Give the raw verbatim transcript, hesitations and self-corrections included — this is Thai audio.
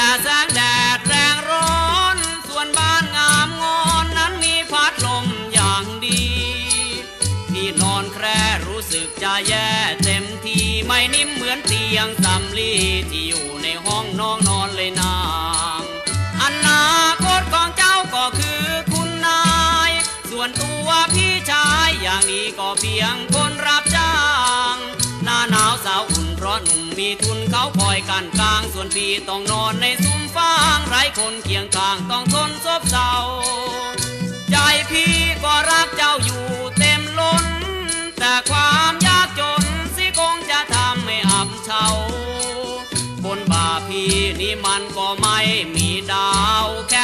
แสงแดดแรงร้อนส่วนบ้านงามงอนนั้นมีพัดลมอย่างดีที่นอนแคร่รู้สึกจะแย่เต็มทีไม่นิ่มเหมือนเตียงสำลีที่อยู่ในห้องน้องนอนเลยนางอนาคตของเจ้าก็คือคุณนายส่วนตัวพี่ชายอย่างนี้ก็เพียงคนรับจ้างหน้าหนาวสาวอุ่นเพราะหนุ่มมีทุนเขาคอยกันกลางส่วนพี่ต้องนอนในซุ้มฟางไร้คนเคียงข้างต้องทนซบเศร้าใจพี่ก็รักเจ้าอยู่เต็มล้นแต่ความยากจนสิคงจะทำให้อับเฉาบนบ่าพี่นี่มันก็ไม่มีดาวแค่